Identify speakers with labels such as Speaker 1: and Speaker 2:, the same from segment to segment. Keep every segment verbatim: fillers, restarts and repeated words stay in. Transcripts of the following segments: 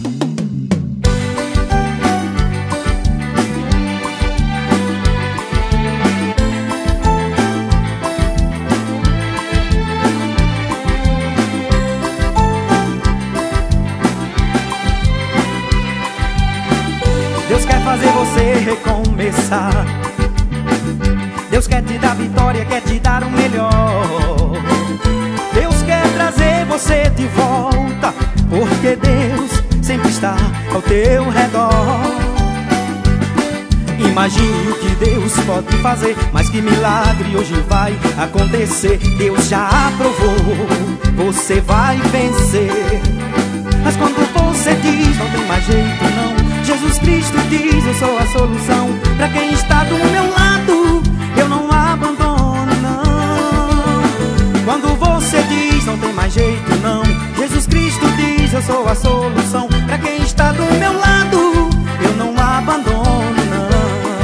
Speaker 1: Deus quer fazer você recomeçar. Deus quer te dar vitória, quer te dar o melhor. Deus quer trazer você de volta, porque Deus sempre está ao teu redor. Imagine o que Deus pode fazer, mas que milagre hoje vai acontecer. Deus já aprovou, você vai vencer. Mas quando você diz não tem mais jeito não, Jesus Cristo diz eu sou a solução. Pra quem está do meu lado, eu não abandono não. Quando você diz não tem mais jeito não, Jesus Cristo diz eu sou a solução. Pra quem está do meu lado, eu não abandono não.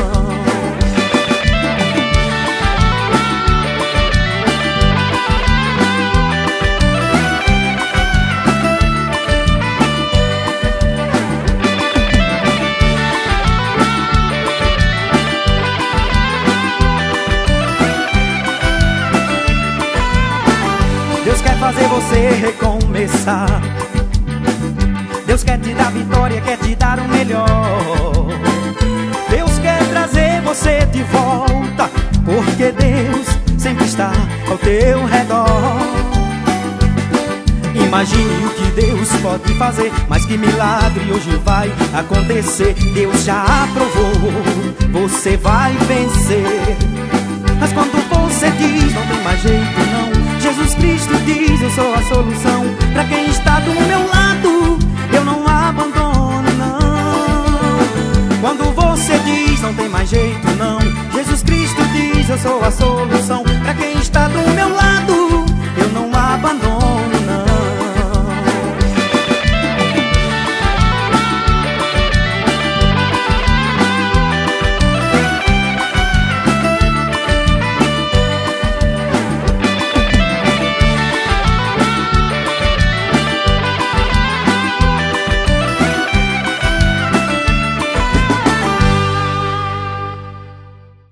Speaker 1: Deus quer fazer você recomeçar. Deus quer te dar vitória, quer te dar o melhor. Deus quer trazer você de volta, porque Deus sempre está ao teu redor. Imagine o que Deus pode fazer, mas que milagre hoje vai acontecer. Deus já aprovou, você vai vencer. Mas quando você diz não tem mais jeito não, Jesus Cristo diz eu sou a solução. Pra quem está do meu lado, eu não abandono não. Quando você diz não tem mais jeito não, Jesus Cristo diz eu sou a solução. Pra quem está do meu lado,